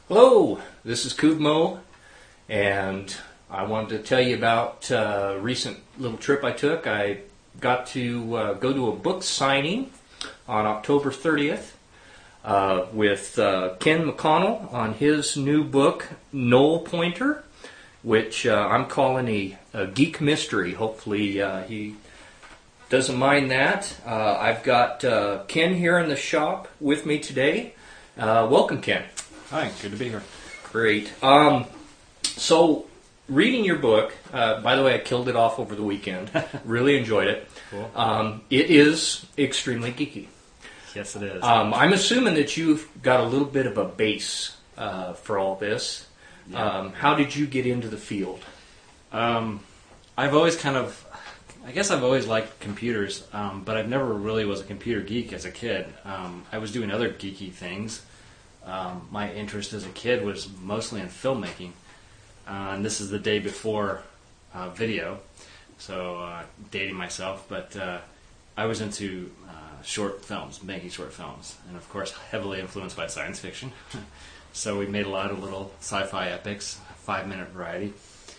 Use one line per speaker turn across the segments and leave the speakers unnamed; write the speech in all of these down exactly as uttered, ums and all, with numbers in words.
Hello, this is Kuvmo, and I wanted to tell you about a recent little trip I took. I got to uh, go to a book signing on October thirtieth uh, with uh, Ken McConnell on his new book, Knoll Pointer, which uh, I'm calling a, a geek mystery. Hopefully uh, he doesn't mind that. Uh, I've got uh, Ken here in the shop with me today. Uh, welcome, Ken.
Hi, good to be here.
Great. Um, so, reading your book, uh, by the way, I killed it off over the weekend. Really enjoyed it.
Cool.
Um, it is extremely geeky.
Yes, it is.
Um, I'm assuming that you've got a little bit of a base uh, for all this.
Yeah.
Um, how did you get into the field?
Um, I've always kind of, I guess I've always liked computers, um, but I've never really was a computer geek as a kid. Um, I was doing other geeky things. Um, my interest as a kid was mostly in filmmaking, uh, and this is the day before uh, video, so uh, dating myself, but uh, I was into uh, short films, making short films, and of course heavily influenced by science fiction. So we made a lot of little sci-fi epics, five-minute variety,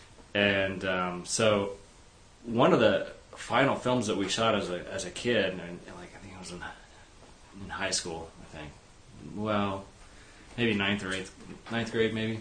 and um, so one of the final films that we shot as a as a kid, and like I think I was in in high school, I think. Well. Maybe ninth or eighth, ninth grade maybe,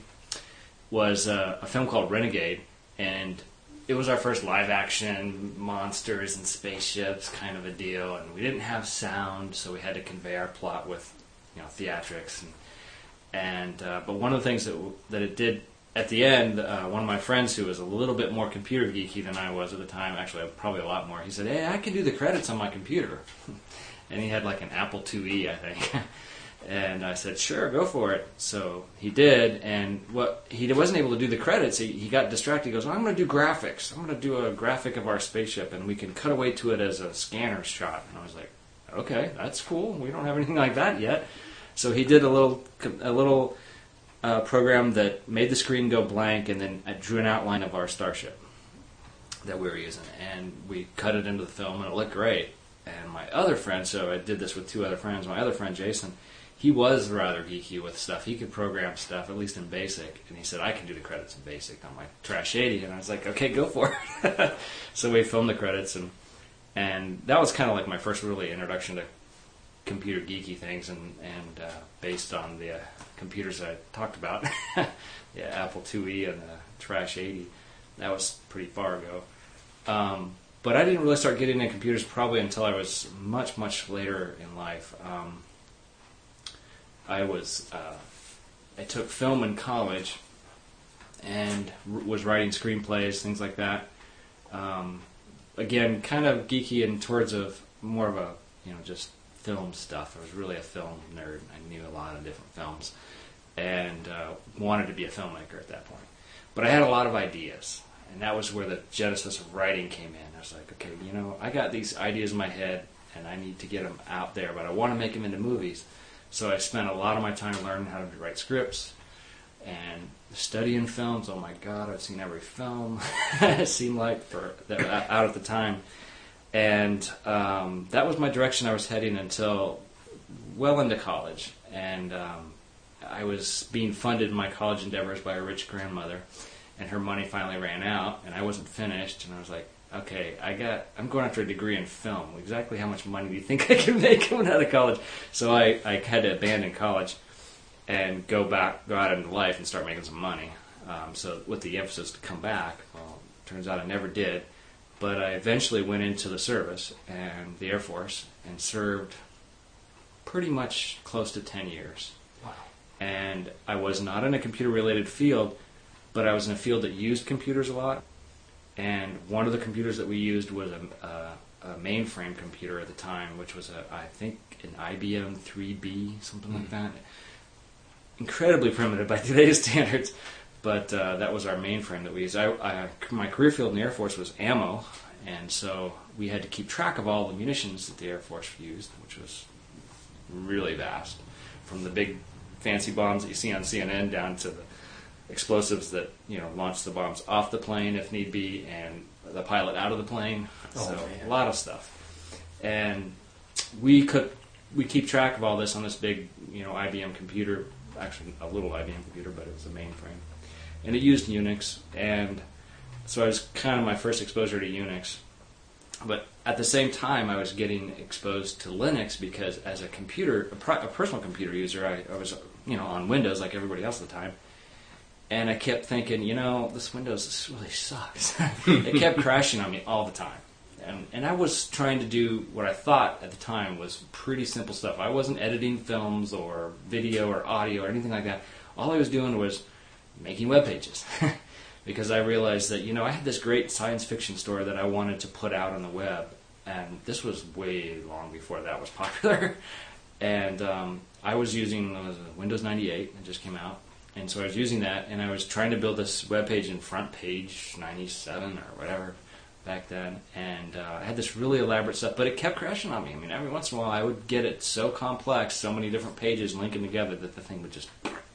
was uh, a film called Renegade, and it was our first live-action monsters and spaceships kind of a deal, and we didn't have sound, so we had to convey our plot with, you know, theatrics, and, and uh, but one of the things that that it did at the end, uh, one of my friends who was a little bit more computer geeky than I was at the time, actually probably a lot more, he said, "Hey, I can do the credits on my computer," and he had like an Apple two E, I think. And I said, sure, go for it. So he did, and what he wasn't able to do the credits. He, he got distracted. He goes, I'm going to do graphics. I'm going to do a graphic of our spaceship, and we can cut away to it as a scanner shot. And I was like, okay, that's cool. We don't have anything like that yet. So he did a little a little uh, program that made the screen go blank, and then I drew an outline of our starship that we were using. And we cut it into the film, and it looked great. And my other friend, so I did this with two other friends, my other friend, Jason, he was rather geeky with stuff. He could program stuff, at least in BASIC. And he said, I can do the credits in BASIC on my Trash eighty. And I was like, okay, go for it. So we filmed the credits. And and that was kind of like my first really introduction to computer geeky things. And, and uh, based on the uh, computers that I talked about, the Apple two E and the Trash eighty. That was pretty far ago. Um, but I didn't really start getting into computers probably until I was much, much later in life. Um, I was, uh, I took film in college and r- was writing screenplays, things like that. Um, again, kind of geeky in towards of more of a, you know, just film stuff. I was really a film nerd. I knew a lot of different films and uh, wanted to be a filmmaker at that point. But I had a lot of ideas, and that was where the genesis of writing came in. I was like, okay, you know, I got these ideas in my head, and I need to get them out there, but I want to make them into movies. So I spent a lot of my time learning how to write scripts and studying films. Oh my God, I've seen every film, it seemed like, for that out at the time. And um, that was my direction I was heading until well into college. And um, I was being funded in my college endeavors by a rich grandmother, and her money finally ran out, and I wasn't finished, and I was like, okay, I got, I'm going after a degree in film. Exactly how much money do you think I can make coming out of college? So I, I had to abandon college and go back, go out into life and start making some money. Um, so with the emphasis to come back, well, turns out I never did. But I eventually went into the service and the Air Force and served pretty much close to ten years.
Wow.
And I was not in a computer-related field, but I was in a field that used computers a lot. And one of the computers that we used was a, a, a mainframe computer at the time, which was, a, I think, an I B M three B, something mm-hmm. like that. Incredibly primitive by today's standards, but uh, that was our mainframe that we used. I, I, my career field in the Air Force was ammo, and so we had to keep track of all the munitions that the Air Force used, which was really vast, from the big fancy bombs that you see on C N N down to the explosives that, you know, launch the bombs off the plane if need be, and the pilot out of the plane.
Oh,
so
man.
A lot of stuff. And we could we keep track of all this on this big, you know, I B M computer actually a little I B M computer, but it was a mainframe. And it used Unix, and so I was kind of my first exposure to Unix. But at the same time, I was getting exposed to Linux because as a computer, a, pri- a personal computer user, I, I was, you know, on Windows like everybody else at the time. And I kept thinking, you know, this Windows this really sucks. It kept crashing on me all the time. And, and I was trying to do what I thought at the time was pretty simple stuff. I wasn't editing films or video or audio or anything like that. All I was doing was making web pages. Because I realized that, you know, I had this great science fiction story that I wanted to put out on the web. And this was way long before that was popular. And um, I was using uh, Windows ninety-eight. It just came out. And so I was using that, and I was trying to build this web page in Front Page ninety-seven or whatever back then. And uh, I had this really elaborate stuff, but it kept crashing on me. I mean, every once in a while I would get it so complex, so many different pages linking together that the thing would just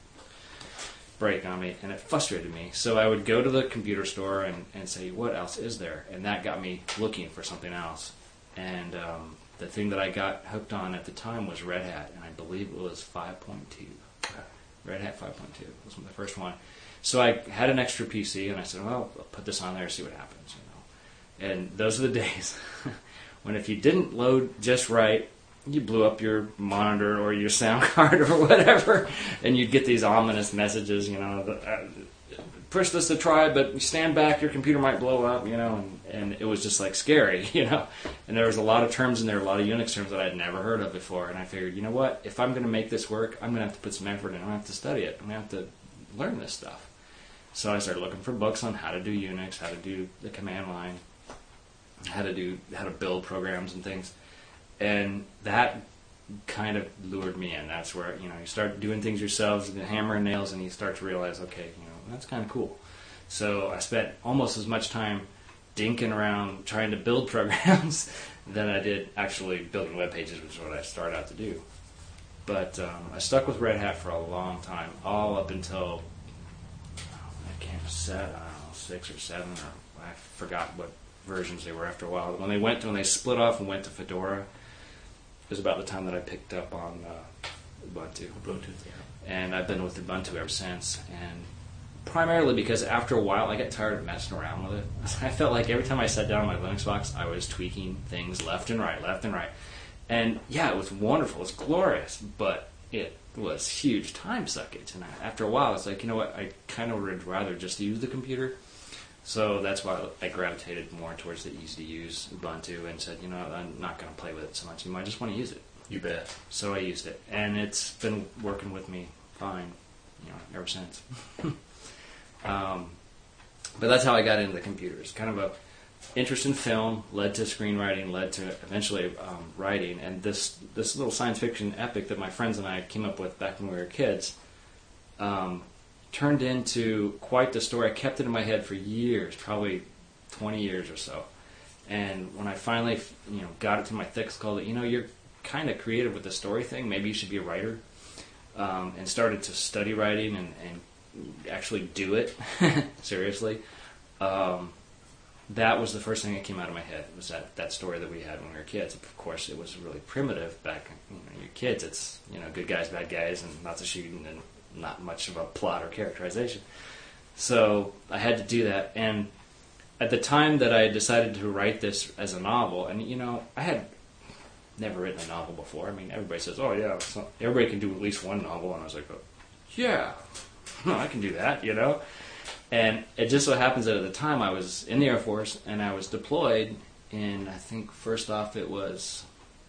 break on me, and it frustrated me. So I would go to the computer store and, and say, what else is there? And that got me looking for something else. And um, the thing that I got hooked on at the time was Red Hat, and I believe it was five point two. Red Hat five point two was the first one. So I had an extra P C, and I said, well, I'll put this on there and see what happens. You know, and those are the days when if you didn't load just right, you blew up your monitor or your sound card or whatever, and you'd get these ominous messages, you know, the, uh, push this to try, but stand back, your computer might blow up, you know, and, and it was just like scary, you know. And there was a lot of terms in there, a lot of Unix terms that I had never heard of before, and I figured, you know what, if I'm going to make this work, I'm going to have to put some effort in, I'm going to have to study it, I'm going to have to learn this stuff. So I started looking for books on how to do Unix, how to do the command line, how to do, how to build programs and things. And that kind of lured me in. That's where, you know, you start doing things yourselves, the hammer and nails, and you start to realize, okay, you know, that's kind of cool. So I spent almost as much time dinking around trying to build programs than I did actually building web pages, which is what I started out to do. But um, I stuck with Red Hat for a long time, all up until, I can't set, I don't know, six or seven, or I forgot what versions they were after a while. When they went, when they split off and went to Fedora, it was about the time that I picked up on uh, Ubuntu.
Ubuntu, yeah.
And I've been with Ubuntu ever since. And primarily because after a while I got tired of messing around with it. I felt like every time I sat down on my Linux box, I was tweaking things left and right, left and right. And yeah, it was wonderful, it was glorious, but it was huge time suckage. And after a while, it's like, you know what, I kind of would rather just use the computer. So that's why I gravitated more towards the easy-to-use Ubuntu and said, you know, I'm not going to play with it so much anymore. I just want to use it.
You bet.
So I used it, and it's been working with me fine, you know, ever since. um, but that's how I got into the computers. Kind of a interest in film led to screenwriting, led to eventually um, writing, and this this little science fiction epic that my friends and I came up with back when we were kids. Um, turned into quite the story. I kept it in my head for years, probably twenty years or so. And when I finally, you know, got it to my thick skull that, you know, you're kind of creative with the story thing, maybe you should be a writer, um, and started to study writing and, and actually do it, seriously, um, that was the first thing that came out of my head, was that, that story that we had when we were kids. Of course, it was really primitive back, you know, you're kids, it's, you know, good guys, bad guys, and lots of shooting and not much of a plot or characterization. So I had to do that, and at the time that I decided to write this as a novel, and you know, I had never written a novel before. I mean, everybody says, oh yeah, so everybody can do at least one novel, and I was like, oh, yeah, I can do that, you know? And it just so happens that at the time I was in the Air Force, and I was deployed in, I think first off it was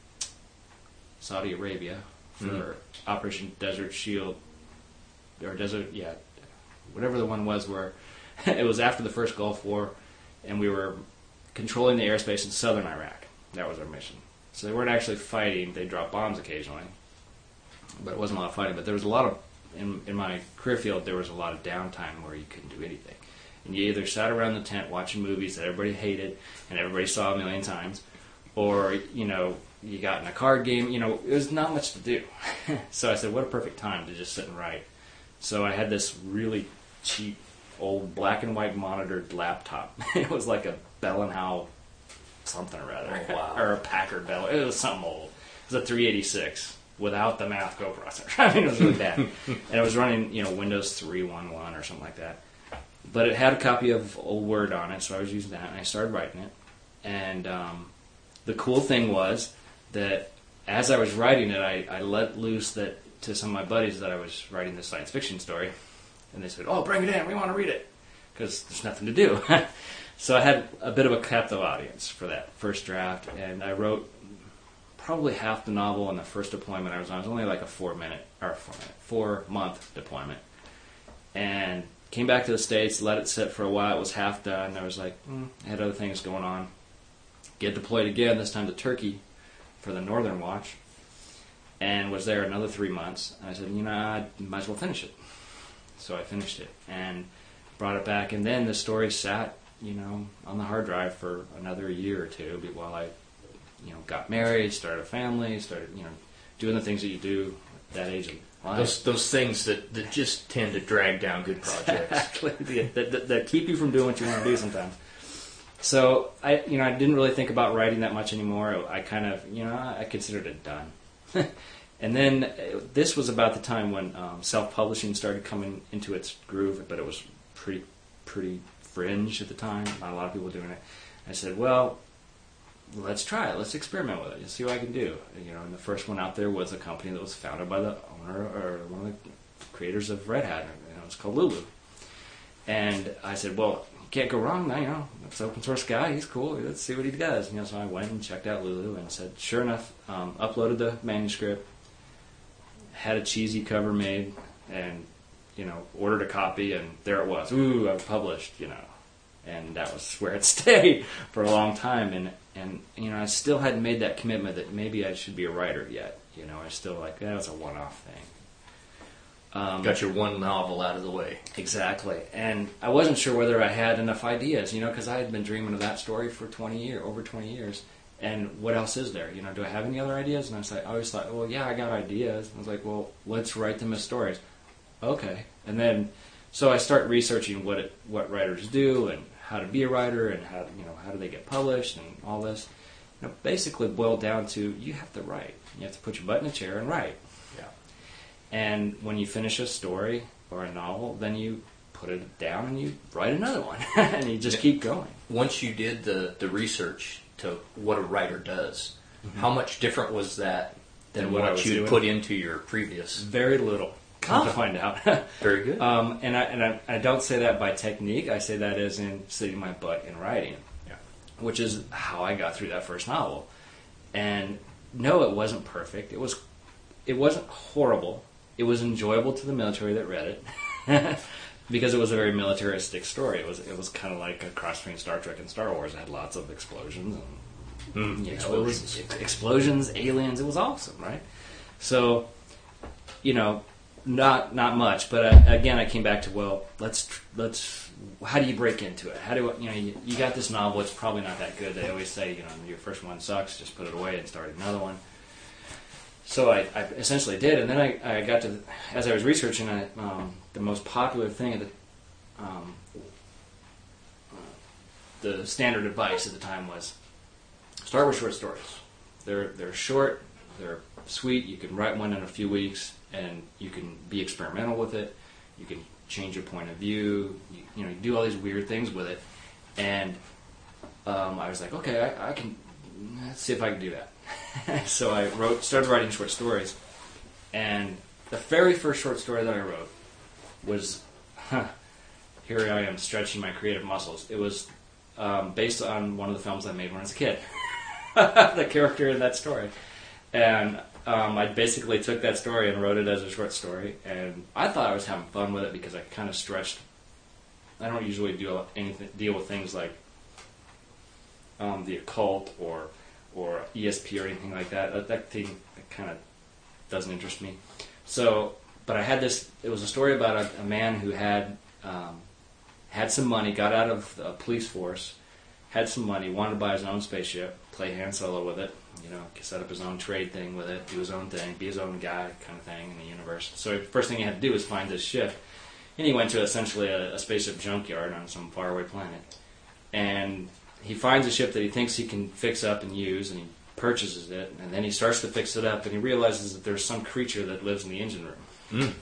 Saudi Arabia for mm-hmm. Operation Desert Shield, or Desert, yeah, whatever the one was, where it was after the first Gulf War, and we were controlling the airspace in southern Iraq. That was our mission. So they weren't actually fighting. They dropped bombs occasionally, but it wasn't a lot of fighting. But there was a lot of, in, in my career field, there was a lot of downtime where you couldn't do anything. And you either sat around the tent watching movies that everybody hated and everybody saw a million times, or, you know, you got in a card game. You know, it was not much to do. So I said, what a perfect time to just sit and write. So I had this really cheap, old black and white monitored laptop. It was like a Bell and Howell something or other.
Oh, wow.
Or a Packard Bell. It was something old. It was a three eighty-six. without the math coprocessor. I mean, it was really bad. And it was running, you know, Windows three point eleven or something like that. But it had a copy of Old Word on it, so I was using that, and I started writing it. And um, the cool thing was that as I was writing it, I, I let loose that to some of my buddies that I was writing this science fiction story. And they said, oh, bring it in, we want to read it. Because there's nothing to do. So I had a bit of a captive audience for that first draft, and I wrote probably half the novel in the first deployment I was on. It was only like a four minute, or four minute, four month deployment. And came back to the States, let it sit for a while. It was half done. I was like, mm, I had other things going on. Get deployed again, this time to Turkey for the Northern Watch, and was there another three months. And I said, you know, I might as well finish it. So I finished it and brought it back. And then the story sat, you know, on the hard drive for another year or two while I, you know, got married, started a family, started, you know, doing the things that you do at that age of life.
Those those things that, that just tend to drag down good projects.
Exactly. that, that, that keep you from doing what you want to do sometimes. So I, you know, I didn't really think about writing that much anymore. I kind of, you know, I considered it done. And then uh, this was about the time when um, self-publishing started coming into its groove, but it was pretty, pretty fringe at the time. Not a lot of people doing it. I said, well, let's try it. Let's experiment with it. Let's see what I can do. You know, and the first one out there was a company that was founded by the owner or one of the creators of Red Hat. You know, it was called Lulu. And I said, well, you can't go wrong now. You know, it's an open source guy. He's cool. Let's see what he does. You know, so I went and checked out Lulu and said, sure enough, um, uploaded the manuscript, had a cheesy cover made, and you know, ordered a copy, and there it was. Ooh, I published. You know, and that was where it stayed for a long time. And and you know, I still hadn't made that commitment that maybe I should be a writer yet. You know, I still like that was a one-off thing.
Um, Got your one novel out of the way.
Exactly. And I wasn't sure whether I had enough ideas, you know, because I had been dreaming of that story for twenty years, over twenty years. And what else is there? You know, do I have any other ideas? And I was like, I always thought, well, yeah, I got ideas. I was like, well, let's write them as stories. Okay. And then, so I start researching what it, what writers do and how to be a writer and how, you know, how do they get published and all this. You know, basically boiled down to you have to write. You have to put your butt in a chair and write.
Yeah.
And when you finish a story or a novel, then you put it down and you write another one. And you just keep going.
Once you did the, the research to what a writer does, mm-hmm. how much different was that than
what,
what you
doing?
put into your previous?
Very little. Come to find out.
Very good.
Um, and I, and I, I don't say that by technique. I say that as in sitting my butt in writing,
yeah.
which is how I got through that first novel. And no, it wasn't perfect. It was, it wasn't horrible. It was enjoyable to the military that read it because it was a very militaristic story. It was it was kind of like a cross between Star Trek and Star Wars. It had lots of explosions and
mm,
you know,
explosions.
It was, explosions, aliens. It was awesome, right? So, you know, not not much. But uh, again, I came back to well, let's let's. How do you break into it? How do you know you, you got this novel? It's probably not that good. They always say, you know, your first one sucks. Just put it away and start another one. So I, I essentially did, and then I, I got to, as I was researching it, um, the most popular thing at the, um, uh, the standard advice at the time was start with short stories. They're they're short, they're sweet. You can write one in a few weeks, and you can be experimental with it. You can change your point of view. You, you know, you do all these weird things with it, and um, I was like, okay, I, I can let's see if I can do that. So I wrote, started writing short stories, and the very first short story that I wrote was, huh, here I am stretching my creative muscles. It was um, based on one of the films I made when I was a kid, the character in that story, and um, I basically took that story and wrote it as a short story, and I thought I was having fun with it because I kind of stretched. I don't usually deal anything deal with things like um, the occult or or E S P or anything like that. That, that thing kind of doesn't interest me. So, but I had this, it was a story about a, a man who had um, had some money, got out of the police force, had some money, wanted to buy his own spaceship, play Han Solo with it, you know, set up his own trade thing with it, do his own thing, be his own guy kind of thing in the universe. So the first thing he had to do was find this ship. And he went to essentially a, a spaceship junkyard on some faraway planet. And he finds a ship that he thinks he can fix up and use, and he purchases it, and then he starts to fix it up, and he realizes that there's some creature that lives in the engine room.
Mm.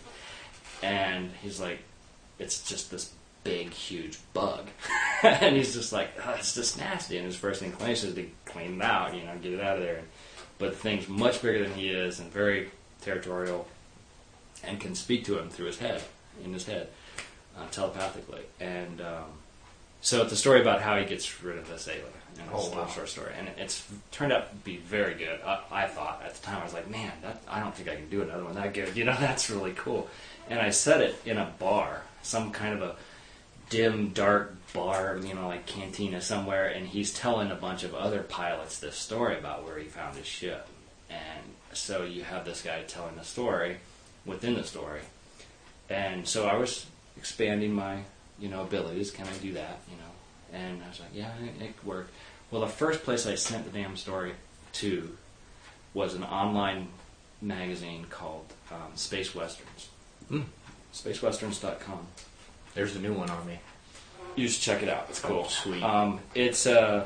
And he's like, it's just this big, huge bug. And he's just like, oh, it's just nasty. And his first inclination is to clean it out, you know, get it out of there. But the thing's much bigger than he is and very territorial and can speak to him through his head, in his head, uh, telepathically. And um, so it's a story about how he gets rid of this alien. You know,
Oh,
it's a
wow.
short story. And it's turned out to be very good. I, I thought at the time, I was like, man, that, I don't think I can do another one that good. You know, that's really cool. And I set it in a bar, some kind of a dim, dark bar, you know, like cantina somewhere, and he's telling a bunch of other pilots this story about where he found his ship. And so you have this guy telling the story within the story. And so I was expanding my, you know, abilities. Can I do that, you know? And I was like, yeah, it, it worked. Well, the first place I sent the damn story to was an online magazine called um, Space Westerns.
Mm.
space westerns dot com.
There's a new one on me.
You should check it out. It's cool.
Oh, sweet.
Um, it's uh,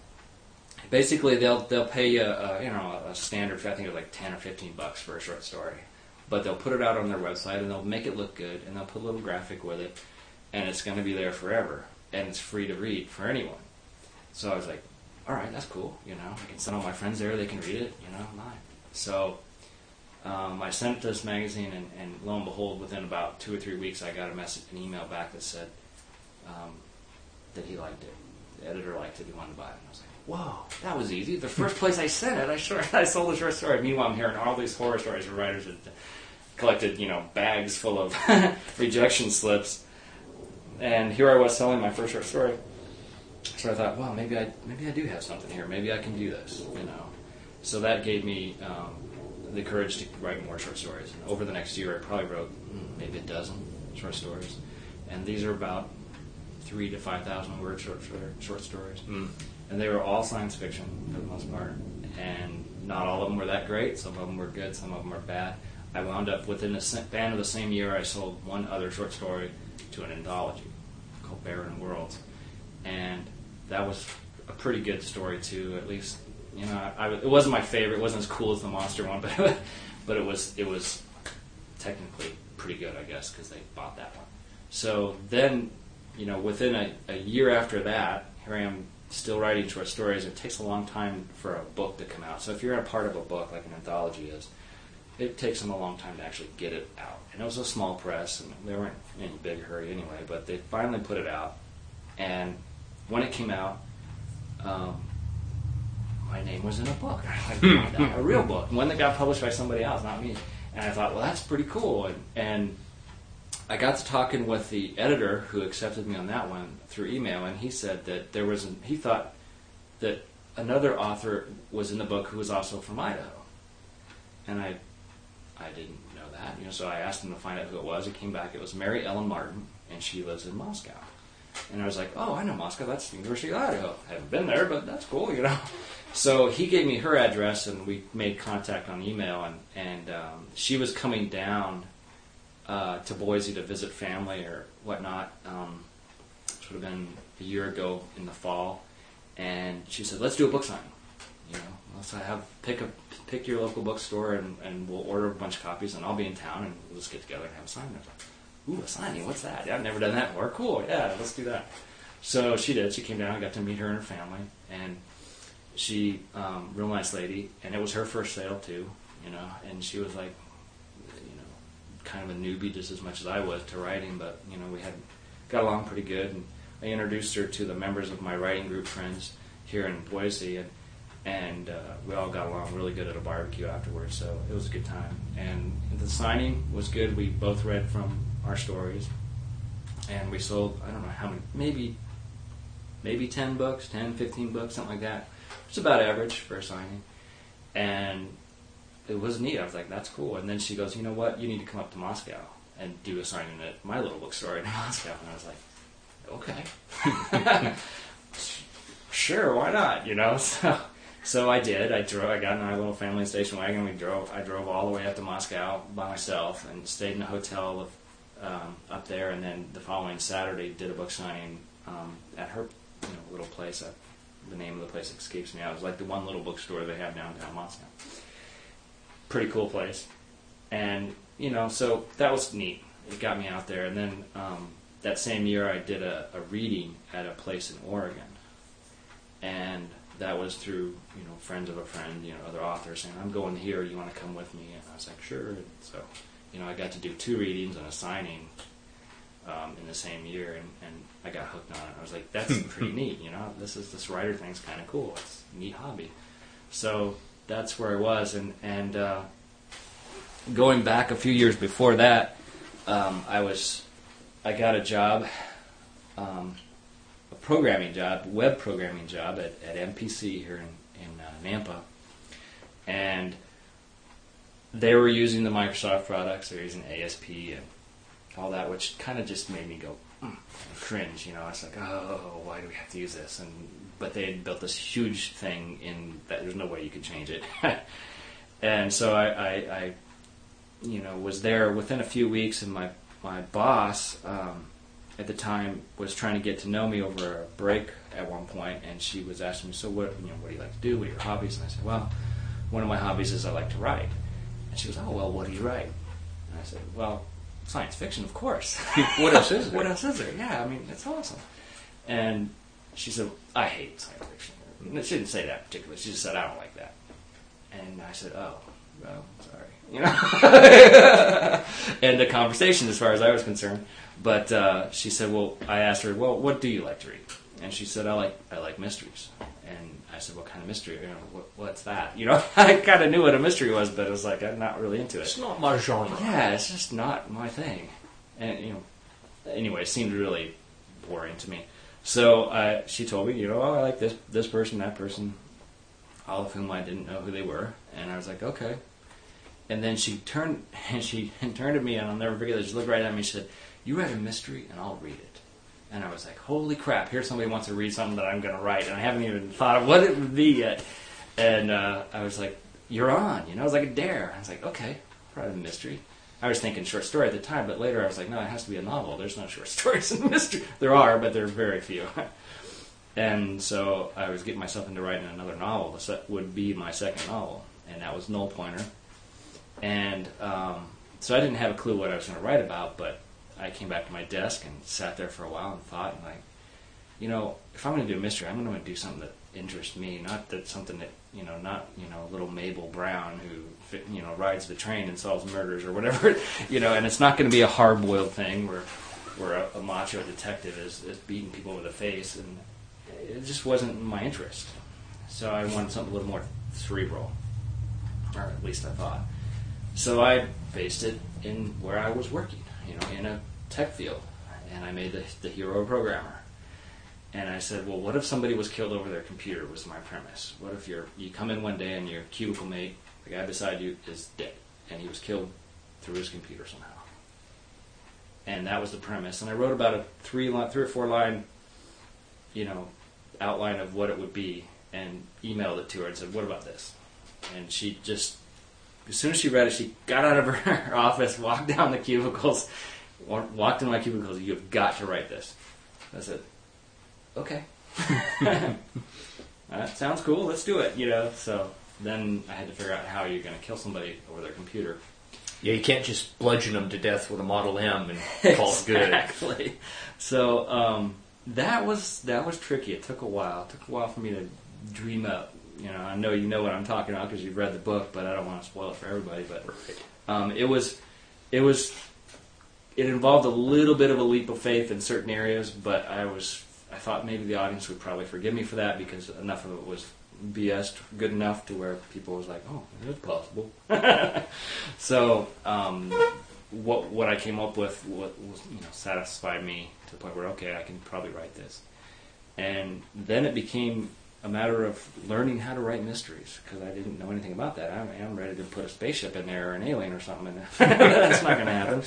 basically they'll they'll pay you uh, you know a standard. I think it's like ten or fifteen bucks for a short story, but they'll put it out on their website and they'll make it look good and they'll put a little graphic with it, and it's going to be there forever and it's free to read for anyone. So I was like, all right, that's cool. You know, I can send all my friends there. They can read it. You know, mine. So. Um, I sent it to this magazine, and, and lo and behold, within about two or three weeks, I got a message, an email back that said um, that he liked it. The editor liked it. He wanted to buy it. And I was like, "Whoa, that was easy." The first place I sent it, I sure I sold a short story. Meanwhile, I'm hearing all these horror stories from writers that collected, you know, bags full of rejection slips, and here I was selling my first short story. So I thought, well, maybe I maybe I do have something here. Maybe I can do this, you know. So that gave me. Um, the courage to write more short stories. And over the next year, I probably wrote mm, maybe a dozen short stories. And these are about three to five thousand word short short stories.
Mm.
And they were all science fiction for the most part. And not all of them were that great. Some of them were good. Some of them were bad. I wound up within the span of the same year, I sold one other short story to an anthology called Barren Worlds. And that was a pretty good story too, at least. You know, I, I, it wasn't my favorite. It wasn't as cool as the monster one, but but it was it was technically pretty good, I guess, because they bought that one. So then, you know, within a, a year after that, here I am still writing short stories. It takes a long time for a book to come out. So if you're a part of a book, like an anthology is, it takes them a long time to actually get it out. And it was a small press, and they weren't in any big hurry anyway. But they finally put it out, and when it came out. Um, My name was in a book, a real book, one that got published by somebody else, not me. And I thought, well, that's pretty cool. And, and I got to talking with the editor who accepted me on that one through email, and he said that there was, an, he thought that another author was in the book who was also from Idaho. And I, I didn't know that, you know. So I asked him to find out who it was. It came back. It was Mary Ellen Martin, and she lives in Moscow. And I was like, oh, I know Moscow. That's the University of Idaho. I haven't been there, but that's cool, you know. So he gave me her address, and we made contact on email. And, and um, she was coming down uh, to Boise to visit family or whatnot. Um, which would have been a year ago in the fall. And she said, let's do a book signing. You know, let's have pick a pick your local bookstore, and, and we'll order a bunch of copies, and I'll be in town, and we'll just get together and have a signing. I was like, ooh, a signing, what's that? I've never done that before. Cool, yeah, let's do that. So she did. She came down. I got to meet her and her family, and she, um, real nice lady, and it was her first sale too, you know. And she was like, you know, kind of a newbie just as much as I was to writing, but you know, we had got along pretty good. And I introduced her to the members of my writing group friends here in Boise, and and uh, we all got along really good at a barbecue afterwards. So it was a good time. And the signing was good. We both read from our stories, and we sold, I don't know how many, maybe maybe ten books, ten, fifteen books, something like that. It's about average for a signing. And it was neat. I was like, that's cool. And then she goes, you know what, you need to come up to Moscow and do a signing at my little bookstore in Moscow. And I was like, okay. Sure, why not, you know? So so I did. I drove. I got in our little family station wagon. We drove. I drove all the way up to Moscow by myself and stayed in a hotel um, up there. And then the following Saturday, did a book signing um, at her, you know, little place up the name of the place escapes me. It was like the one little bookstore they have downtown Moscow. Pretty cool place. And, you know, so that was neat. It got me out there. And then um, that same year I did a, a reading at a place in Oregon. And that was through, you know, friends of a friend, you know, other authors saying, I'm going here, you want to come with me? And I was like, sure. And so, you know, I got to do two readings and a signing um, in the same year, and, and I got hooked on it. I was like, that's pretty neat, you know, this is this writer thing's kind of cool. It's a neat hobby. So that's where I was, and, and uh, going back a few years before that, um, I was, I got a job, um, a programming job, web programming job at, at M P C here in, in uh, Nampa, and they were using the Microsoft products. They were using A S P and all that, which kind of just made me go mm, cringe. You know, I was like, oh, why do we have to use this? And but they had built this huge thing in that there's no way you could change it. And so I, I, I, you know, was there within a few weeks, and my my boss um, at the time was trying to get to know me over a break at one point, and she was asking me, so what, you know, what do you like to do? What are your hobbies? And I said, well, one of my hobbies is I like to write. And she goes, oh, well, what do you write? And I said, well, science fiction, of course.
What else is there?
What else is there? Yeah, I mean, it's awesome. And she said, I hate science fiction. And she didn't say that particularly. She just said, I don't like that. And I said, oh, well, sorry. You know? And the conversation, as far as I was concerned. But uh, she said, well, I asked her, well, what do you like to read? And she said, I like I like mysteries. And I said, what kind of mystery? You know, what, what's that? You know, I kind of knew what a mystery was, but it was like, I'm not really into it.
It's not my genre.
Yeah, it's just not my thing. And, you know, anyway, it seemed really boring to me. So uh, she told me, you know, oh, I like this this person, that person, all of whom I didn't know who they were. And I was like, okay. And then she turned and she turned to me, and I'll never forget this. She looked right at me and she said, you write a mystery and I'll read it. And I was like, holy crap, here's somebody who wants to read something that I'm going to write, and I haven't even thought of what it would be yet. And uh, I was like, you're on. You know, it was like a dare. I was like, okay, I'll write a mystery. I was thinking short story at the time, but later I was like, no, it has to be a novel. There's no short stories in mystery. There are, but there are very few. And so I was getting myself into writing another novel. That would be my second novel, and that was Null Pointer. And um, so I didn't have a clue what I was going to write about, but I came back to my desk and sat there for a while and thought, and like, you know, if I'm going to do a mystery, I'm going to do something that interests me, not that something that, you know, not, you know, little Mabel Brown who, you know, rides the train and solves murders or whatever, you know, and it's not going to be a hard-boiled thing where where a, a macho detective is, is beating people with a face, and it just wasn't my interest. So I wanted something a little more cerebral, or at least I thought. So I based it in where I was working, you know, in a tech field, and I made the, the hero programmer. And I said, well, what if somebody was killed over their computer, was my premise. What if you're, you come in one day and your cubicle mate, the guy beside you, is dead, and he was killed through his computer somehow. And that was the premise. And I wrote about a three line, three or four line, you know, outline of what it would be, and emailed it to her and said, what about this? And she just, as soon as she read it, she got out of her office, walked down the cubicles, walked into my cubicles, you've got to write this. I said, okay. That sounds cool, let's do it, you know. So then I had to figure out how you're going to kill somebody over their computer.
Yeah, you can't just bludgeon them to death with a Model M and call it good.
Exactly. So um, that was that was tricky. It took a while. It took a while for me to dream up. You know, I know you know what I'm talking about because you've read the book, but I don't want to spoil it for everybody. But um, it was, it was, it involved a little bit of a leap of faith in certain areas. But I was, I thought maybe the audience would probably forgive me for that because enough of it was B S good enough to where people was like, oh, it's possible. So um, what what I came up with what was, you know, satisfied me to the point where, okay, I can probably write this. And then it became a matter of learning how to write mysteries because I didn't know anything about that. I'm, I'm ready to put a spaceship in there or an alien or something, and that's not going to happen.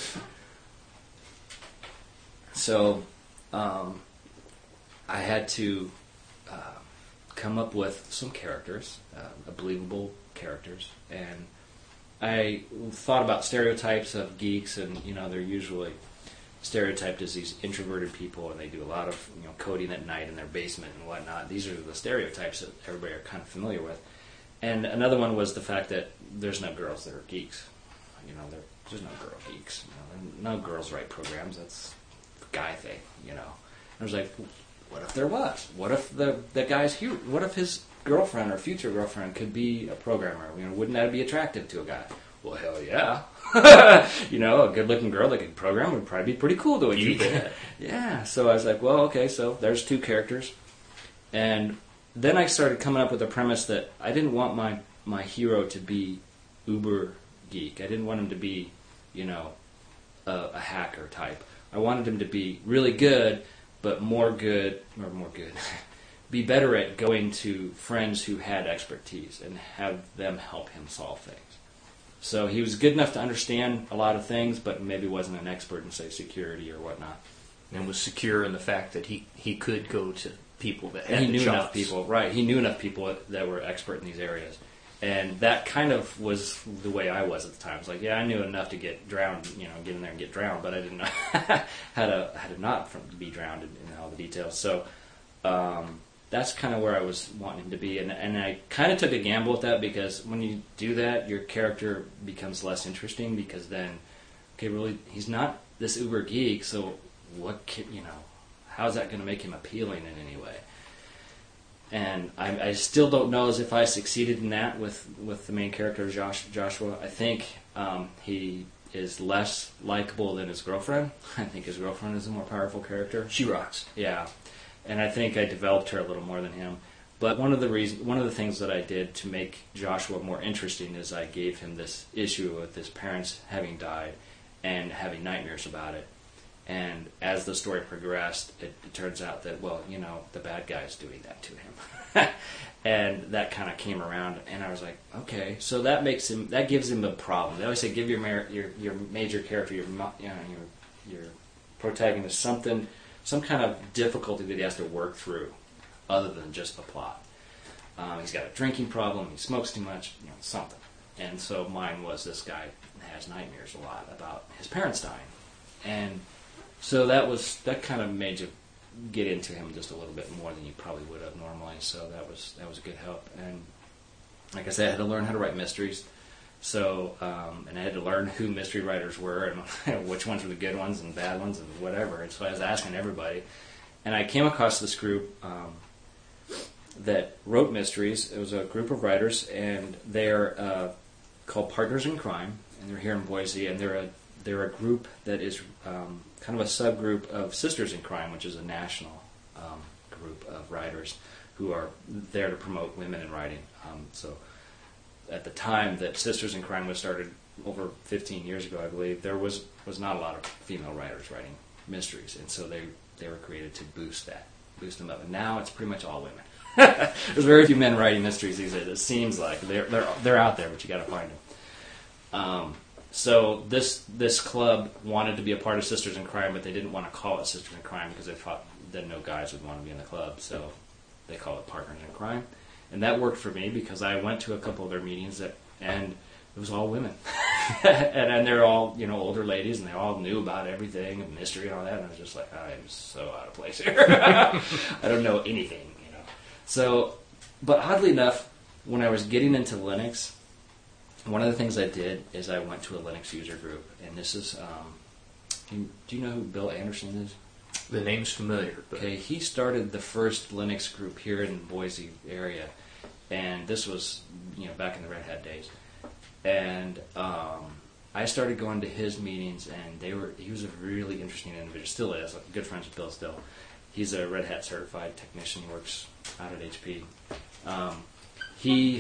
So um, I had to uh, come up with some characters, uh, believable characters, and I thought about stereotypes of geeks, and you know they're usually stereotyped as these introverted people, and they do a lot of you know coding at night in their basement and whatnot. These are the stereotypes that everybody are kind of familiar with. And another one was the fact that there's no girls that are geeks. You know, there, there's no girl geeks. You know, no girls write programs. That's a guy thing. You know, and I was like, what if there was? What if the the guy's here? What if his girlfriend or future girlfriend could be a programmer? You know, wouldn't that be attractive to a guy? Well, hell yeah. You know, a good-looking girl that could program would probably be pretty cool to a geek. Yeah. So I was like, well, okay, so there's two characters. And then I started coming up with a premise that I didn't want my, my hero to be uber geek. I didn't want him to be, you know, a, a hacker type. I wanted him to be really good, but more good, or more good, be better at going to friends who had expertise and have them help him solve things. So he was good enough to understand a lot of things, but maybe wasn't an expert in, say, security or whatnot.
And was secure in the fact that he, he could go to people that had
he
the
knew
jobs.
enough people, right? He knew enough people that were expert in these areas, and that kind of was the way I was at the time. It's like, yeah, I knew enough to get drowned, you know, get in there and get drowned, but I didn't know how to how to not from, be drowned in, in all the details. So um, that's kind of where I was wanting him to be, and and I kind of took a gamble with that because when you do that, your character becomes less interesting because then, okay, really, he's not this uber geek, so what can, you know, how's that going to make him appealing in any way? And I, I still don't know as if I succeeded in that with, with the main character, Josh, Joshua. I think um, he is less likable than his girlfriend. I think his girlfriend is a more powerful character.
She rocks.
Yeah. And I think I developed her a little more than him. But one of the reasons, one of the things that I did to make Joshua more interesting is I gave him this issue with his parents having died and having nightmares about it. And as the story progressed, it, it turns out that, well, you know, the bad guy's doing that to him. And that kind of came around, and I was like, okay, so that makes him, that gives him a problem. They always say give your mar- your, your major character, your, you know, your, your protagonist, something, some kind of difficulty that he has to work through other than just the plot. Um, he's got a drinking problem, he smokes too much, you know, something. And so mine was this guy has nightmares a lot about his parents dying. And so that was that kind of made you get into him just a little bit more than you probably would have normally. So that was that was a good help. And like I said, I had to learn how to write mysteries. So um, and I had to learn who mystery writers were and which ones were the good ones and bad ones and whatever. And so I was asking everybody. And I came across this group um, that wrote mysteries. It was a group of writers, and they're uh, called Partners in Crime, and they're here in Boise, and they're a they're a group that is um, kind of a subgroup of Sisters in Crime, which is a national um, group of writers who are there to promote women in writing. Um, so at the time that Sisters in Crime was started, over fifteen years ago, I believe, there was, was not a lot of female writers writing mysteries, and so they, they were created to boost that, boost them up. And now it's pretty much all women. There's very few men writing mysteries these days. It seems like they're they're they're out there, but you got to find them. Um, So this this club wanted to be a part of Sisters in Crime, but they didn't want to call it Sisters in Crime because they thought that no guys would want to be in the club. So they call it Partners in Crime, and that worked for me because I went to a couple of their meetings that, and it was all women, and, and they're all you know older ladies, and they all knew about everything and mystery and all that. And I was just like, I am so out of place here. I don't know anything, you know. So, but oddly enough, when I was getting into Linux, one of the things I did is I went to a Linux user group, and this is, um, do you know who Bill Anderson is?
The name's familiar. But
Okay, he started the first Linux group here in the Boise area, and this was, you know, back in the Red Hat days. And um, I started going to his meetings, and they were, he was a really interesting individual, still is, like, good friends with Bill still. He's a Red Hat certified technician, he works out at H P. Um, he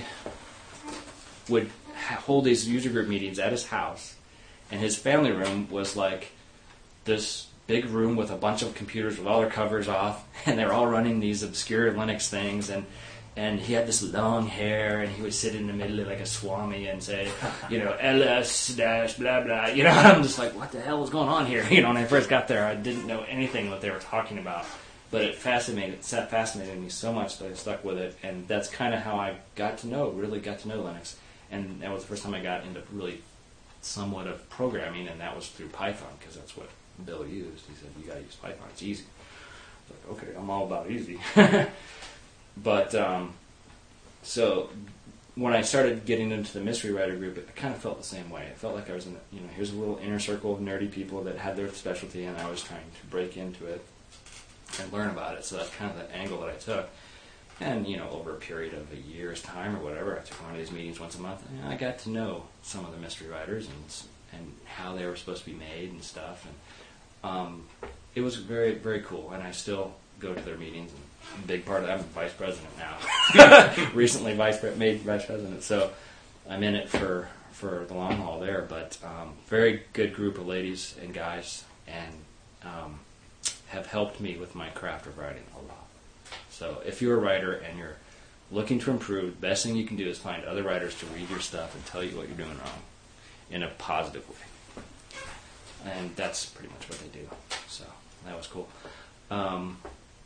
would hold these user group meetings at his house, and his family room was like this big room with a bunch of computers with all their covers off, and they're all running these obscure Linux things, and and he had this long hair, and he would sit in the middle of like a swami and say, you know, L S dash blah blah, you know, and I'm just like, what the hell is going on here? You know, when I first got there, I didn't know anything what they were talking about, but it fascinated, it fascinated me so much that I stuck with it, and that's kind of how I got to know, really got to know Linux. And that was the first time I got into really somewhat of programming, and that was through Python, because that's what Bill used. He said, you got to use Python. It's easy. I was like, okay, I'm all about easy. But, um, so when I started getting into the mystery writer group, it kind of felt the same way. It felt like I was in, you know, here's a little inner circle of nerdy people that had their specialty, and I was trying to break into it and learn about it. So that's kind of the angle that I took. And, you know, over a period of a year's time or whatever, I took one of these meetings once a month, and I got to know some of the mystery writers and and how they were supposed to be made and stuff. And um, it was very, very cool. And I still go to their meetings. And a big part of that, I'm vice president now. Recently vice made vice president. So I'm in it for, for the long haul there. But um, very good group of ladies and guys, and um, have helped me with my craft of writing a lot. So if you're a writer and you're looking to improve, the best thing you can do is find other writers to read your stuff and tell you what you're doing wrong in a positive way. And that's pretty much what they do. So that was cool. Um,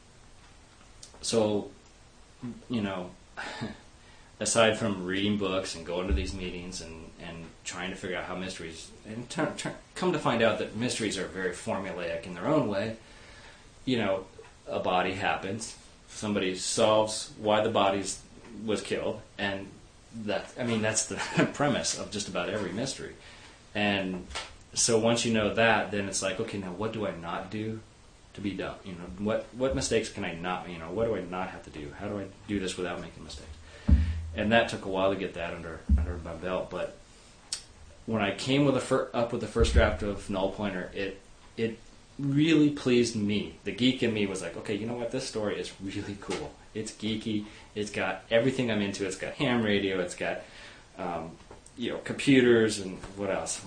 so, you know, aside from reading books and going to these meetings and, and trying to figure out how mysteries, and t- t- come to find out that mysteries are very formulaic in their own way, you know, a body happens. Somebody solves why the body was killed, and that, I mean, that's the premise of just about every mystery. And so once you know that, then it's like, okay, now what do I not do to be done? You know, what what mistakes can I not, you know, what do I not have to do? How do I do this without making mistakes? And that took a while to get that under under my belt. But when I came with a fir- up with the first draft of Null Pointer, it it really pleased me. The geek in me was like, okay, you know what? This story is really cool. It's geeky. It's got everything I'm into. It's got ham radio. It's got, um, you know, computers and what else?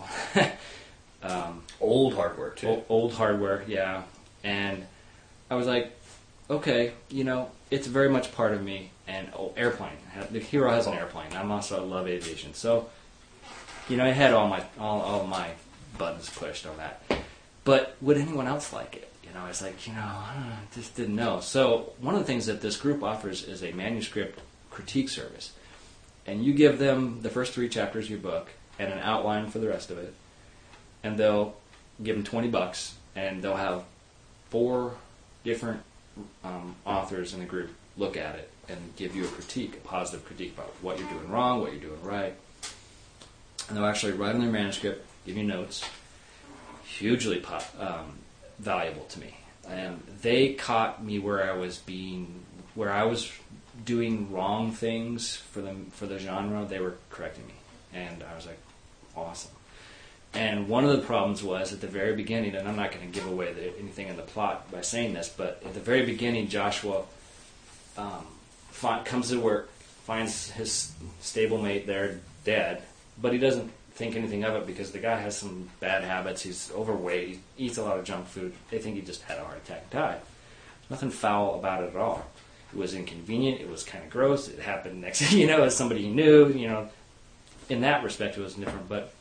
um,
old hardware, too.
Old, old hardware, yeah. And I was like, okay, you know, it's very much part of me. And oh, airplane. The hero has an airplane. I'm also, I love aviation. So, you know, I had all my all, all my buttons pushed on that. But would anyone else like it? You know, I was like, you know, I just didn't know. So one of the things that this group offers is a manuscript critique service. And you give them the first three chapters of your book and an outline for the rest of it. And they'll give them twenty bucks, and they'll have four different um, authors in the group look at it and give you a critique, a positive critique about what you're doing wrong, what you're doing right. And they'll actually write on their manuscript, give you notes. Hugely pop, um, valuable to me, and they caught me where I was being, where I was doing wrong things for them for the genre. They were correcting me, and I was like, awesome. And one of the problems was at the very beginning, and I'm not going to give away the, anything in the plot by saying this, but at the very beginning, Joshua um, find, comes to work, finds his stablemate there dead, but he doesn't think anything of it because the guy has some bad habits. He's overweight. He eats a lot of junk food. They think he just had a heart attack and died. There's nothing foul about it at all. It was inconvenient. It was kind of gross. It happened next, you know, as somebody he knew. You know, in that respect, it was different. But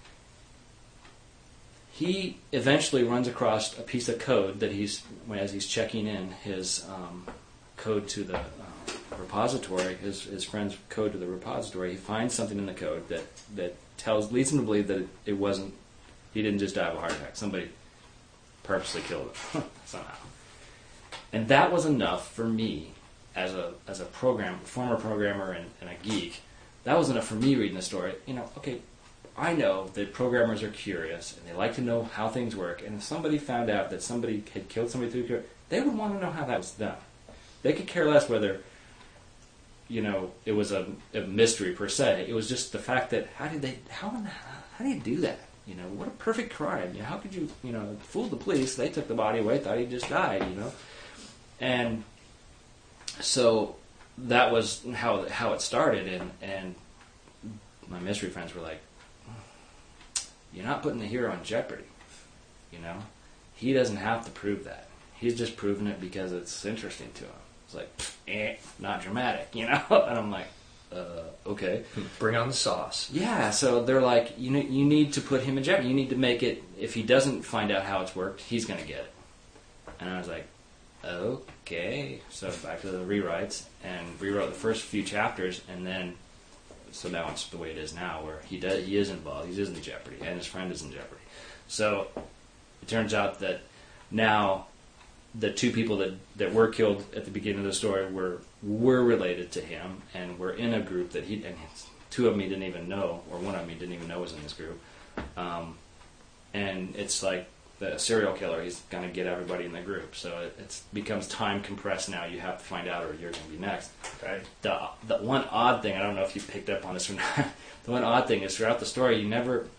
he eventually runs across a piece of code that he's, as he's checking in his um, code to the uh, repository, his his friend's code to the repository. He finds something in the code that that. tells leads him to believe that it, it wasn't, he didn't just die of a heart attack. Somebody purposely killed him somehow. And that was enough for me as a as a program, former programmer and, and a geek. That was enough for me reading the story. You know, okay, I know that programmers are curious and they like to know how things work. And if somebody found out that somebody had killed somebody through code, they would want to know how that was done. They could care less whether, you know, it was a, a mystery per se. It was just the fact that how did they, how how do you do that? You know, what a perfect crime. You know, how could you, you know, fool the police? They took the body away, thought he just died. You know, and so that was how how it started. And and my mystery friends were like, "You're not putting the hero in jeopardy. You know, he doesn't have to prove that. He's just proving it because it's interesting to him." It's like, eh, not dramatic, you know? And I'm like, uh, okay.
Bring on the sauce.
Yeah, so they're like, you know, you need to put him in jeopardy. You need to make it, if he doesn't find out how it's worked, he's going to get it. And I was like, okay. So back to the rewrites, and rewrote the first few chapters, and then, so now it's the way it is now, where he does, he is involved, he is in jeopardy, and his friend is in jeopardy. So it turns out that now the two people that, that were killed at the beginning of the story were were related to him, and were in a group that he and two of them he didn't even know, or one of them he didn't even know was in this group. Um, and it's like the serial killer, he's going to get everybody in the group. So it it's, becomes time compressed now. You have to find out or you're going to be next.
Right.
The, the one odd thing, I don't know if you picked up on this or not, the one odd thing is throughout the story, you never,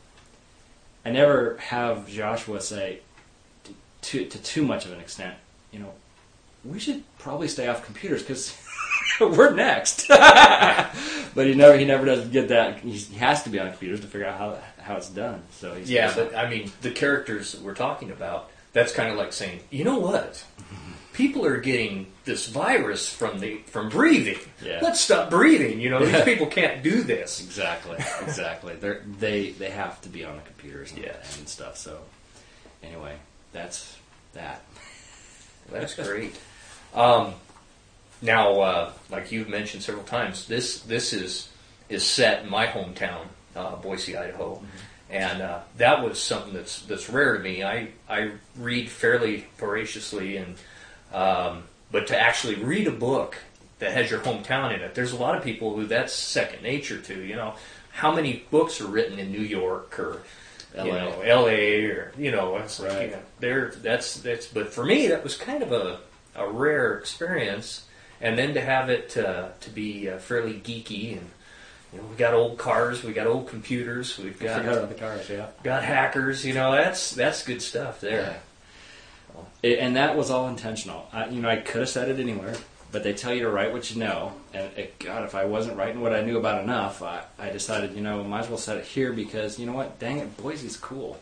I never have Joshua say to, to too much of an extent, you know, we should probably stay off computers because we're next. But he never he never does get that. He's, he has to be on computers to figure out how how it's done. So he's
yeah, but I mean, the characters that we're talking about, that's kind of like saying, you know what? People are getting this virus from the from breathing.
Yeah.
Let's stop breathing. You know, these people can't do this.
Exactly, exactly. They they they have to be on the computers and,
yeah.
and stuff. So anyway, that's that.
That's great. Um, now, uh, like you've mentioned several times, this this is is set in my hometown, uh, Boise, Idaho, mm-hmm. and uh, that was something that's that's rare to me. I I read fairly voraciously, and um, but to actually read a book that has your hometown in it, there's a lot of people who that's second nature to. You know, how many books are written in New York or
L A.
You know, L A or you know, it's
right.
like, you know, there. That's that's. But for me, that was kind of a, a rare experience, and then to have it uh, to be uh, fairly geeky, and you know, we got old cars, we got old computers, we've got
the cars, yeah,
got hackers. You know, that's that's good stuff there.
Yeah. It, and that was all intentional. I, you know, I could have said it anywhere. But they tell you to write what you know, and it, God, if I wasn't writing what I knew about enough, I, I decided, you know, might as well set it here because, you know what, dang it, Boise's cool.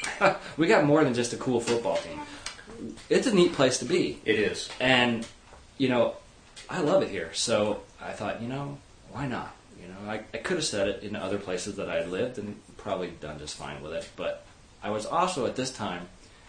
We got more than just a cool football team. It's a neat place to be.
It is.
And, you know, I love it here. So I thought, you know, why not? You know, I, I could have said it in other places that I had lived and probably done just fine with it. But I was also, at this time,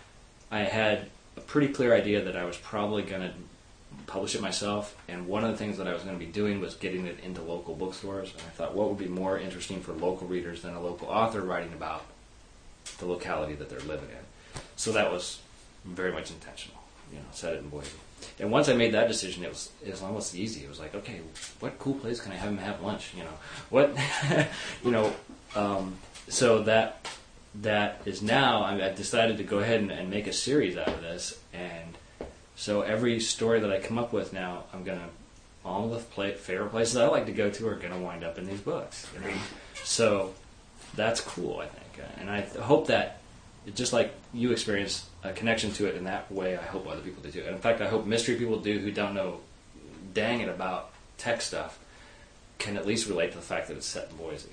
I had a pretty clear idea that I was probably going to publish it myself, and one of the things that I was going to be doing was getting it into local bookstores. And I thought, what would be more interesting for local readers than a local author writing about the locality that they're living in? So that was very much intentional. You know, set it in Boise. And once I made that decision, it was it was almost easy. It was like, okay, what cool place can I have them have lunch? You know, what, you know. Um, so that that is now I've decided to go ahead and, and make a series out of this. And so every story that I come up with now, I'm gonna all the play, favorite places I like to go to are gonna wind up in these books. You know? So that's cool, I think, and I hope that just like you experience a connection to it in that way, I hope other people do too. And in fact, I hope mystery people do who don't know dang it about tech stuff can at least relate to the fact that it's set in Boise.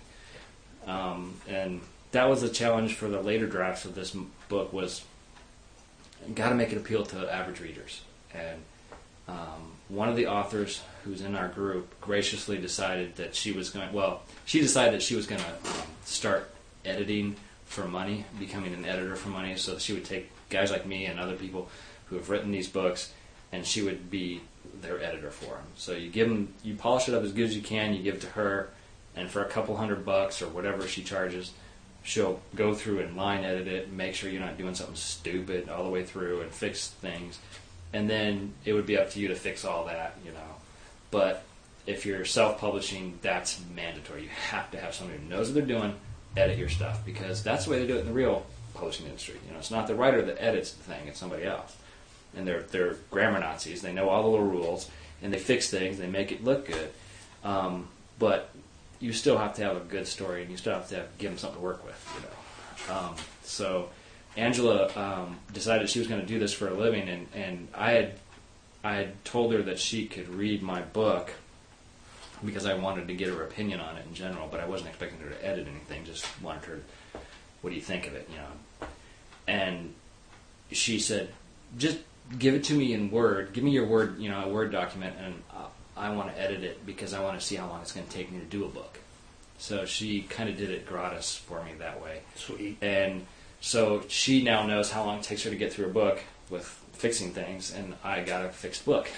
Um, and that was the challenge for the later drafts of this book was got to make it appeal to average readers. And um, one of the authors who's in our group graciously decided that she was going, well, she decided that she was going to um, start editing for money, becoming an editor for money, so she would take guys like me and other people who have written these books, and she would be their editor for them. So you give them, you polish it up as good as you can, you give it to her, and for a couple hundred bucks or whatever she charges, she'll go through and line edit it and make sure you're not doing something stupid all the way through and fix things. And then it would be up to you to fix all that, you know. But if you're self-publishing, that's mandatory. You have to have somebody who knows what they're doing edit your stuff, because that's the way they do it in the real publishing industry. You know, it's not the writer that edits the thing; it's somebody else. And they're they're grammar Nazis. They know all the little rules, and they fix things. They make it look good. Um, but you still have to have a good story, and you still have to have, give them something to work with. You know. Um, so Angela um, decided she was going to do this for a living, and, and I had I had told her that she could read my book, because I wanted to get her opinion on it in general, but I wasn't expecting her to edit anything, just wanted her, what do you think of it, you know? And she said, just give it to me in Word, give me your Word, you know, a Word document, and uh, I want to edit it because I want to see how long it's going to take me to do a book. So she kind of did it gratis for me that way.
Sweet.
And so she now knows how long it takes her to get through a book with fixing things, and I got a fixed book.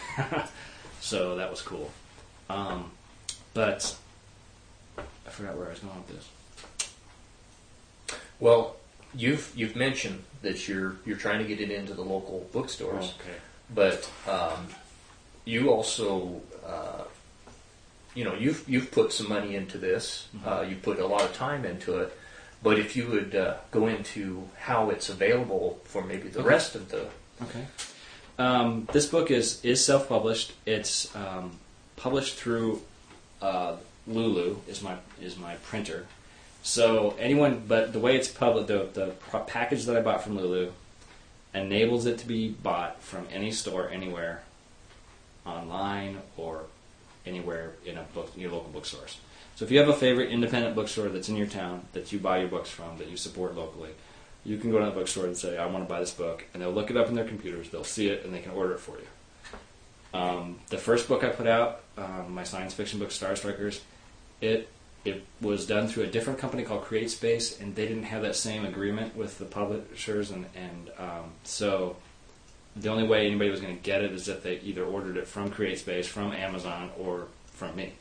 So that was cool. Um, But I forgot where I was going with this.
Well, you've you've mentioned that you're you're trying to get it into the local bookstores,
Oh, okay.
but um, you also uh, you know you've you've put some money into this.
Mm-hmm.
Uh, you put a lot of time into it. But if you would uh, go into how it's available for maybe the
Okay.
rest of the
Okay. Um, this book is is self published. It's um, published through uh, Lulu is my is my printer. So anyone, but the way it's published, the the pro- package that I bought from Lulu enables it to be bought from any store, anywhere, online or anywhere in a book, your local bookstores. So if you have a favorite independent bookstore that's in your town that you buy your books from, that you support locally, you can go to that bookstore and say, I want to buy this book, and they'll look it up in their computers, they'll see it, and they can order it for you. Um, the first book I put out, um, my science fiction book, Star Strikers, it it was done through a different company called CreateSpace, and they didn't have that same agreement with the publishers, and, and um, so the only way anybody was going to get it is if they either ordered it from CreateSpace, from Amazon, or from me.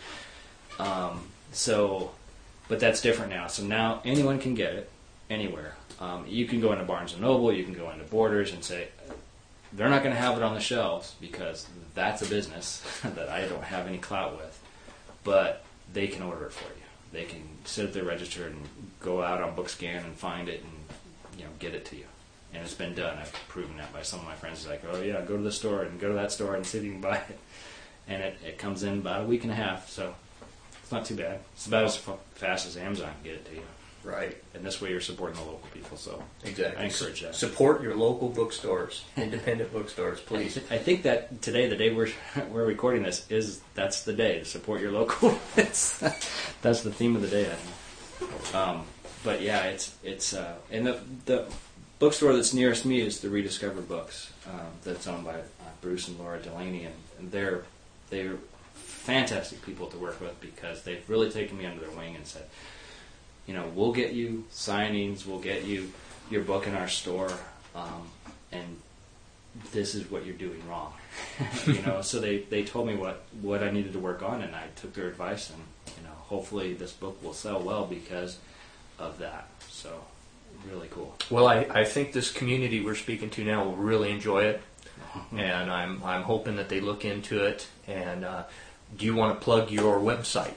um, so, but that's different now. So now anyone can get it anywhere. Um, you can go into Barnes and Noble, you can go into Borders and say, they're not going to have it on the shelves because that's a business that I don't have any clout with, but they can order it for you. They can sit at their register and go out on BookScan and find it and, you know, get it to you. And it's been done. I've proven that by some of my friends. It's like, oh yeah, go to the store and go to that store and see if you can buy it. And it, it comes in about a week and a half, so it's not too bad. It's about as f- fast as Amazon can get it to you.
right.
And this way you're supporting the local people, so
Exactly.
I encourage that.
Support your local bookstores, independent bookstores, please.
I think that today, the day we're we're recording this, is that's the day to support your local. It's, that's the theme of the day. I think. Um, but yeah, it's it's uh, and the the bookstore that's nearest me is the Rediscovered Books, um, that's owned by uh, Bruce and Laura Delaney, and, and they're they're fantastic people to work with because they've really taken me under their wing and said, you know, we'll get you signings, we'll get you your book in our store, um, and this is what you're doing wrong. You know, so they, they told me what, what I needed to work on, and I took their advice, and you know, hopefully this book will sell well because of that. So, really cool.
Well, I, I think this community we're speaking to now will really enjoy it, and I'm I'm hoping that they look into it. And uh, do you want to plug your website?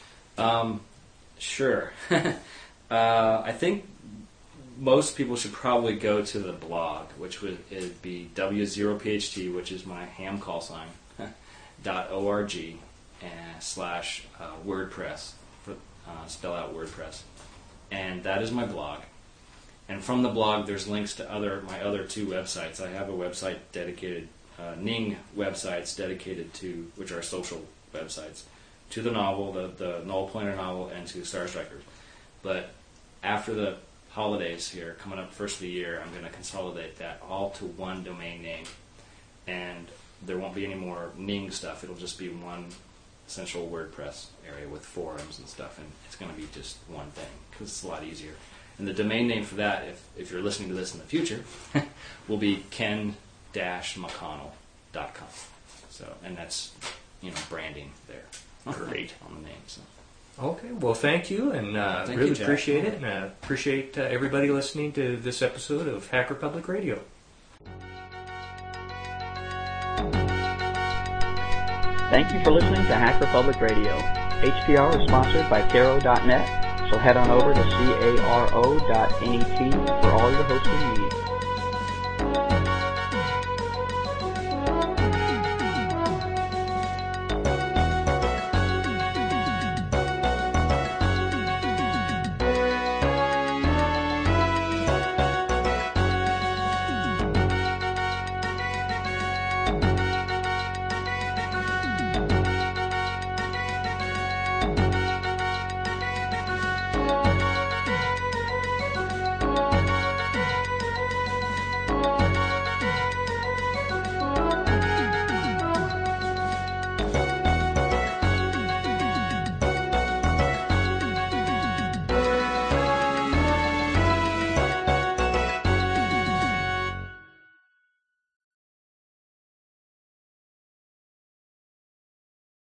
Um, sure. uh, I think most people should probably go to the blog, which would it'd be W zero P H T, which is my ham call sign, dot org and slash uh, WordPress, for, uh, spell out WordPress, and that is my blog. And from the blog, there's links to other my other two websites. I have a website dedicated, uh, Ning websites dedicated to, which are social websites, to the novel, the, the Noel Pointer novel, and to Star Strikers. But after the holidays here, coming up first of the year, I'm going to consolidate that all to one domain name. And there won't be any more Ning stuff. It'll just be one central WordPress area with forums and stuff. And it's going to be just one thing because it's a lot easier. And the domain name for that, if, if you're listening to this in the future, will be ken dash mcconnell dot com. So, and that's, you know, branding there.
Great.
On the name. So.
Okay, well, thank you, and uh,
Thank
really
you, Jack.
appreciate it, and uh, appreciate uh, everybody listening to this episode of Hacker Public Radio.
Thank you for listening to Hacker Public Radio. H P R is sponsored by Caro dot net, so head on over to caro dot net for all your hosting needs.